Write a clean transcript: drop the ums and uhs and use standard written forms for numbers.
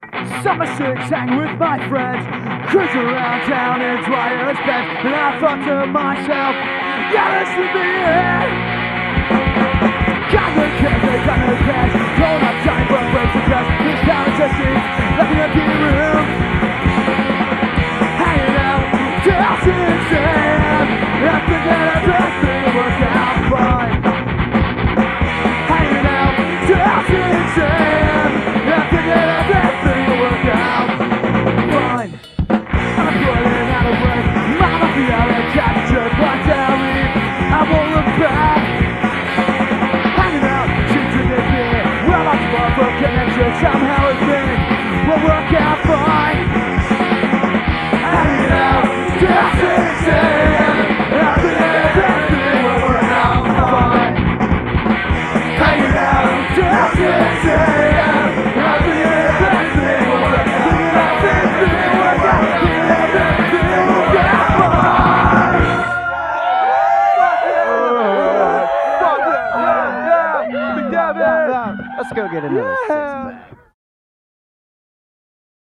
Summer six, hang with my friends, cruise around town in dry beds, and I thought to myself, yeah, this should be it. Got no cares, they got no cash, grown up time for breaks and dust. This town is just me, like an empty room, hanging out, dancing, sand. I forget everything worked out fine. Hanging out, dancing, sand. I forget everything worked out fine. I'm putting out a break, mama feel it captured by Terry. I won't look back. Hanging out, she's drinking beer. Well, I'm far from connection, somehow it's been will work out fine. Hanging out, dancing, sand. I forget everything will work out fine. Hanging out, dancing, sand. I forget everything will work out fine. Let's go get another six pack.